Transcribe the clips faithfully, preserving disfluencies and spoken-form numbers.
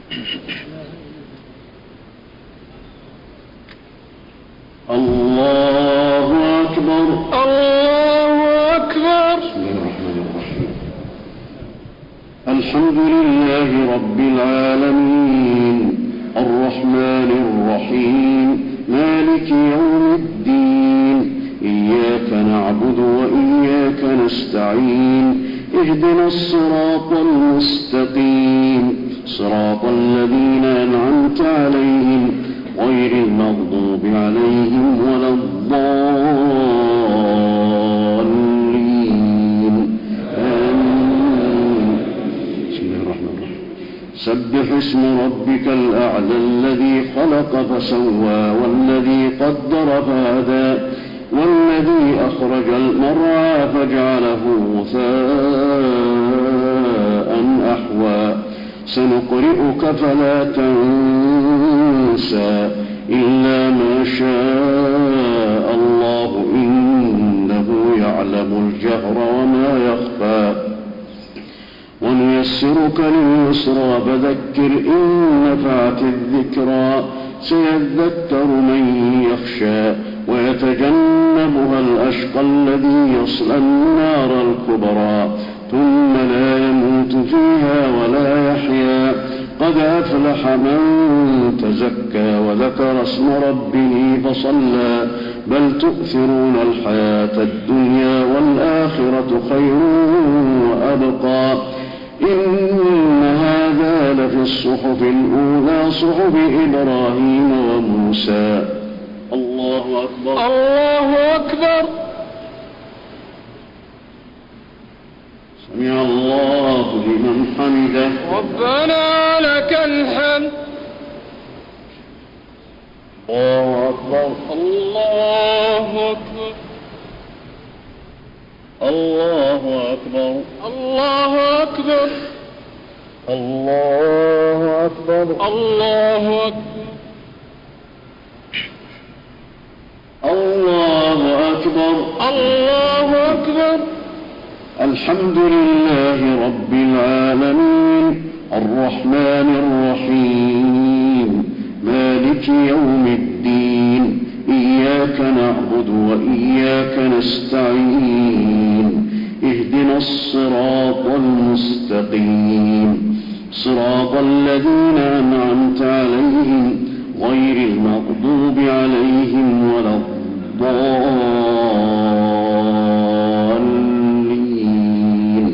الله أكبر. الله أكبر. بسم الله الرحمن الرحيم. الحمد لله رب العالمين الرحمن الرحيم مالك يوم الدين إياك نعبد وإياك نستعين اهدنا الصراط المستقيم صراط الذين أنعمت عليهم غير المغضوب عليهم ولا الضالين آمين. بسم الله الرحمن الرحيم. سبح اسم ربك الأعلى الذي خلق فسوى والذي قدر فهدى والذي أخرج المرعى فجعله غثاء أحوى سنقرئك فلا تنسى إلا ما شاء الله إنه يعلم الجهر وما يخفى ونيسرك لليسرى فذكر إن نفعت الذكرى سيذكر من يخشى ويتجنبها الأشقى الذي يصلى النار الكبرى ثم لا يموت فيها ولا يحيا قد أفلح من تزكى وذكر اسم ربه فصلى بل تؤثرون الحياة الدنيا والآخرة خير وأبقى إن هذا لفي الصحف الأولى صحف إبراهيم وموسى. الله أكبر. الله أكبر. سمع الله لمن حمده. ربنا لك الحمد. الله أكبر. الله أكبر. الله أكبر. الله أكبر. الله أكبر. الله أكبر. الله أكبر. الله أكبر. الحمد لله رب العالمين الرحمن الرحيم مالك يوم الدين إياك نعبد وإياك نستعين اهدنا الصراط المستقيم صراط الذين أنعمت عليهم غير المغضوب عليهم ولا الضالين.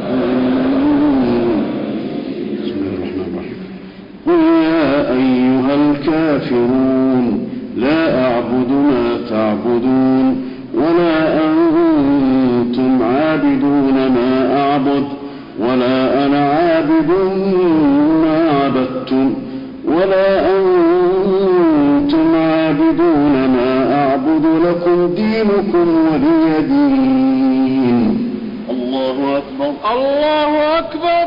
بسم الله الرحمن الرحيم. قل يا أيها الكافرون لا أعبد ما تعبدون ولا أنتم عابدون ما أعبد ولا أنا عابد ما عبدتم ولا أنتم عابدون ما أعبد لكم دينكم ولي دين. الله أكبر. الله أكبر.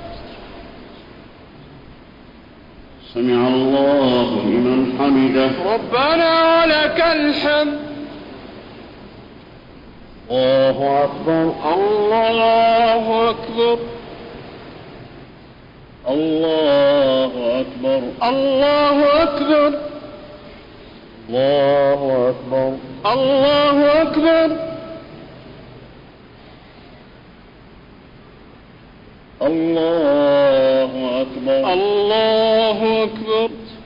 سمع الله لمن حمده. ربنا لك الحمد. الله أكبر. الله أكبر. الله أكبر. الله أكبر. الله أكبر. الله أكبر. الله أكبر. الله أكبر.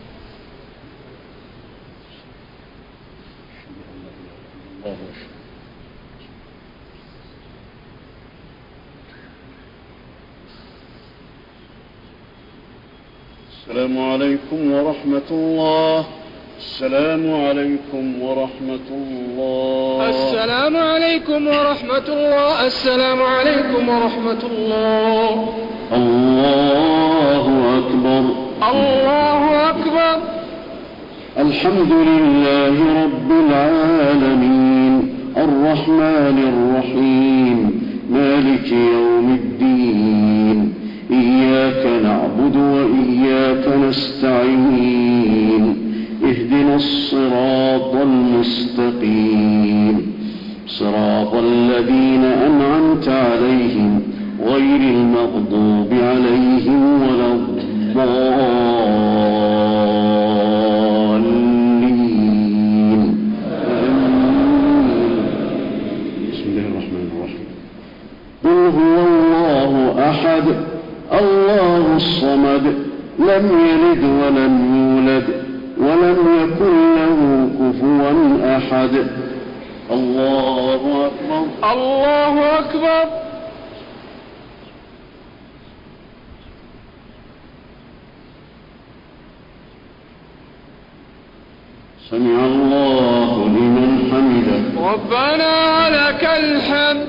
السلام عليكم ورحمة الله. السلام عليكم ورحمة الله. السلام عليكم ورحمة الله. السلام عليكم ورحمة الله. الله أكبر. الله أكبر. الحمد لله رب العالمين الرحمن الرحيم مالك يوم الدين إياك نعبد وإياك نستعين اهدنا الصراط المستقيم صراط الذين أنعمت عليهم غير المغضوب عليهم ولا الضالين. الضالين. بسم الله الرحمن الرحيم. قل هو الله أحد الله الصمد لم يلد ولم يولد ولم يكن له كفوا أحد. الله أكبر. الله أكبر. سمع الله لمن حمده. ربنا لك الحمد.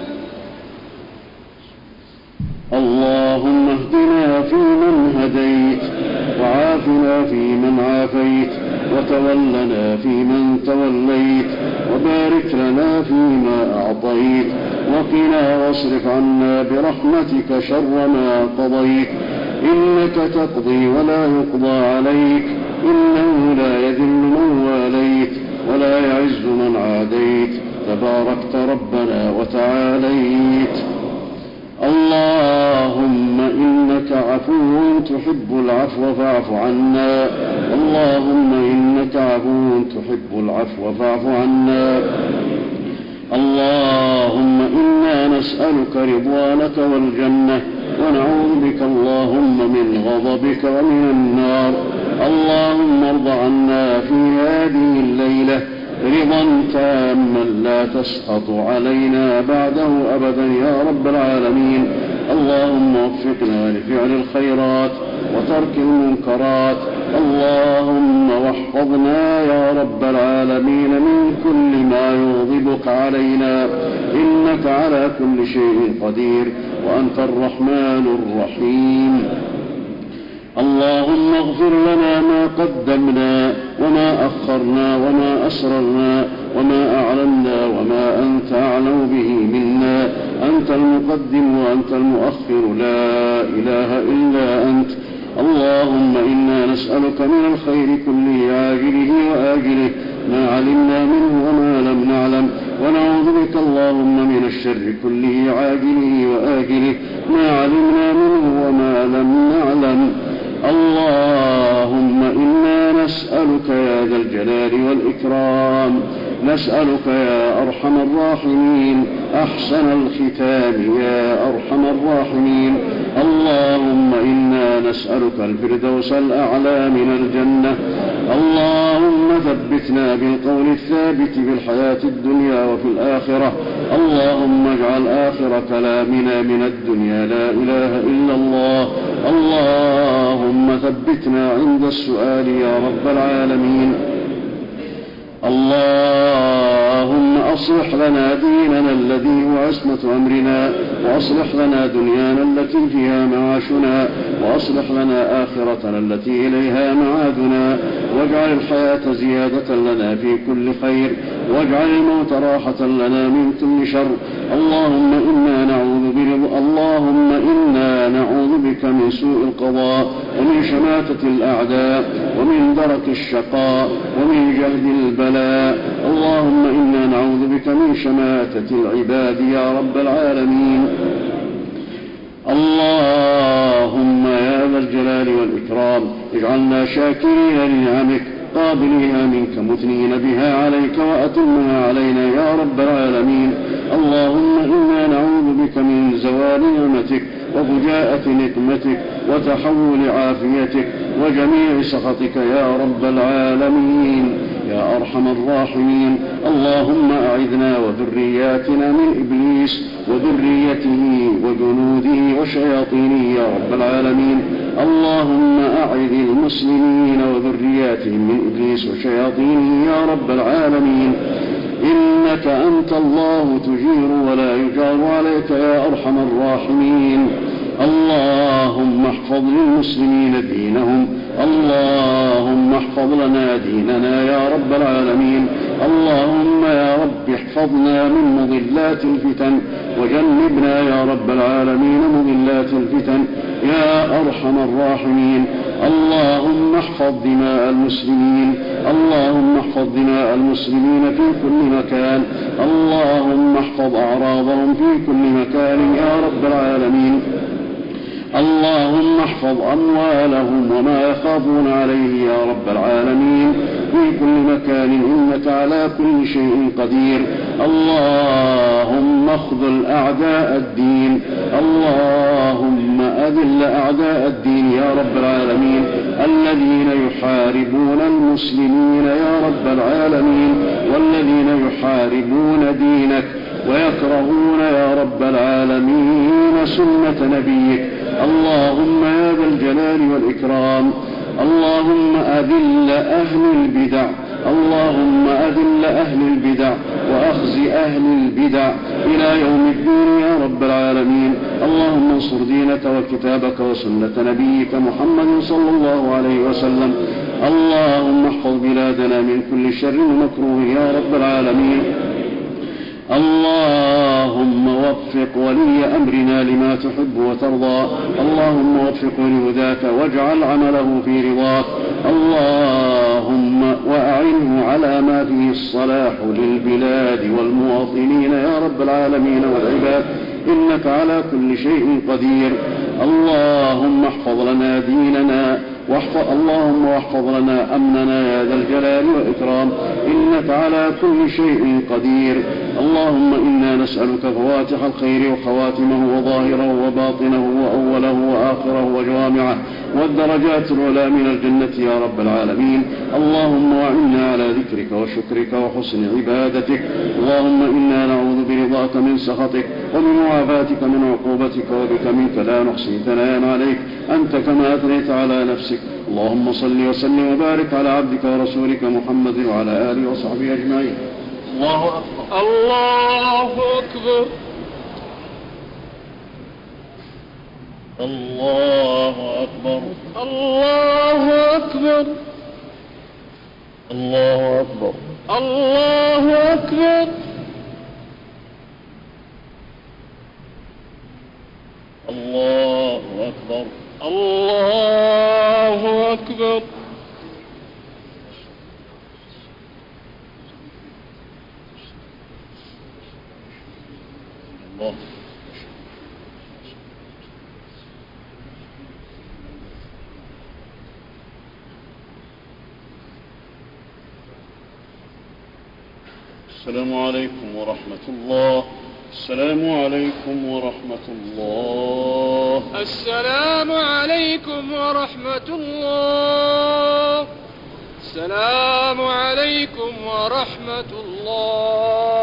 اللهم اهدنا فيمن هديت وعافنا فيمن عافيت وتولنا فيمن توليت وبارك لنا فيما أعطيت وقنا واصرف عنا برحمتك شر ما قضيت إنك تقضي ولا يقضى عليك إنه لا يذل من واليت ولا يعز من عاديت تباركت ربنا وتعاليت. اللهم إنك عفو تحب العفو فاعف عنا. اللهم إنك عفو تحب العفو فاعف عنا. اللهم إنا نسألك رضوانك والجنة ونعوذ بك اللهم من غضبك ومن النار. اللهم ارض عنا في هذه الليلة رضا تاما لا تسخط علينا بعده أبدا يا رب العالمين. اللهم وفقنا لفعل الخيرات وترك المنكرات. اللهم واحفظنا يا رب العالمين من كل ما يغضبك علينا إنك على كل شيء قدير وأنت الرحمن الرحيم. اللهم اغفر لنا ما قدمنا وما أخرنا وما أسررنا وما أعلنا وما أنت أعلم به منا. أنت المقدم وأنت المؤخر لا إله إلا أنت. اللهم إنا نسألك من الخير كله عاجله وآجله ما علمنا منه وما لم نعلم ونعوذ بك اللهم من الشر كله عاجله وآجله ما علمنا منه وما لم نعلم. اللهم إنا نسألك يا ذا الجلال والإكرام نسألك يا أرحم الراحمين أحسن الختام يا أرحم الراحمين. اللهم إنا نسألك الفردوس الأعلى من الجنة. اللهم ثبتنا بالقول الثابت في الحياة الدنيا وفي الآخرة. اللهم اجعل آخر كلامنا من الدنيا لا إله إلا الله. اللهم ثبتنا عند السؤال يا رب العالمين. اللهم أصلح لنا ديننا الذي هو عصمة أمرنا وأصلح لنا دنيانا التي فيها معاشنا وأصلح لنا آخرتنا التي إليها معادنا واجعل الحياة زيادة لنا في كل خير واجعل الموت راحة لنا من كل شر. اللهم إنا نعوذ برضا اللهم إنا نعوذ بك من سوء القضاء ومن شماتة الأعداء ومن درك الشقاء ومن جهد البلاء. اللهم إنا نعوذ بك من شماتة العباد يا رب العالمين. اللهم يا ذا الجلال والإكرام اجعلنا شاكرين لنعمك قابليها منك مثنين بها عليك وأتمها علينا يا رب العالمين. اللهم إنا نعوذ بك من زوال نعمتك وفجاءة نقمتك وتحول عافيتك وجميع سخطك يا رب العالمين يا أرحم الراحمين. اللهم أعذنا وذرياتنا من إبليس وذريته وجنوده وشياطينه يا رب العالمين. اللهم أعذ المسلمين وذرياتهم من إبليس وشياطينه يا رب العالمين. إنك أنت الله تجير ولا يجار عليك يا أرحم الراحمين. اللهم احفظ للمسلمين دينهم. اللهم احفظ لنا ديننا يا رب العالمين. اللهم يا رب احفظنا من مضلات الفتن وجنبنا يا رب العالمين مضلات الفتن يا أرحم الراحمين. اللهم احفظ دماء المسلمين. اللهم احفظ دماء المسلمين في كل مكان. اللهم احفظ أعراضهم في كل مكان يا رب العالمين. اللهم احفظ أموالهم وما يخافون عليه يا رب العالمين في كل مكان إنك على كل شيء قدير. اللهم اخذل أعداء الدين، اللهم أذل أعداء الدين يا رب العالمين الذين يحاربون المسلمين يا رب العالمين والذين يحاربون دينك ويكرهون يا رب العالمين سنة نبيك. اللهم يا ذا الجلال والإكرام اللهم أذل أهل البدع، اللهم أذل أهل البدع وأخزي أهل البدع إلى يوم الدين يا رب العالمين. اللهم انصر دينك وكتابك وسنة نبيك محمد صلى الله عليه وسلم. اللهم احفظ بلادنا من كل شر ومكروه يا رب العالمين. اللهم وفق ولي أمرنا لما تحب وترضى، اللهم وفقه لهداك واجعل عمله في رضاك. اللهم وأعنه على ما فيه الصلاح للبلاد والمواطنين يا رب العالمين والعباد إنك على كل شيء قدير. اللهم احفظ لنا ديننا واحفظ اللهم واحفظ لنا أمننا يا ذا الجلال والإكرام إنك على كل شيء قدير. اللهم إنا نسألك فواتح الخير وخواتمه وظاهره وباطنه وأوله وآخره وجوامعه والدرجات العلى من الجنة يا رب العالمين. اللهم وعنا على ذكرك وشكرك وحسن عبادتك. اللهم إنا نعوذ برضاك من سخطك ومن معافاتك من عقوبتك وبك منك لا نحصي ثناء عليك أنت كما أثنيت على نفسك. اللهم صل وسلم وبارك على عبدك ورسولك محمد وعلى آله وصحبه أجمعين. الله أكبر الله أكبر الله أكبر الله أكبر الله أكبر الله أكبر الله أكبر الله أكبر الله. السلام عليكم ورحمة الله. السلام عليكم ورحمة الله. السلام عليكم ورحمة الله. السلام عليكم ورحمة الله.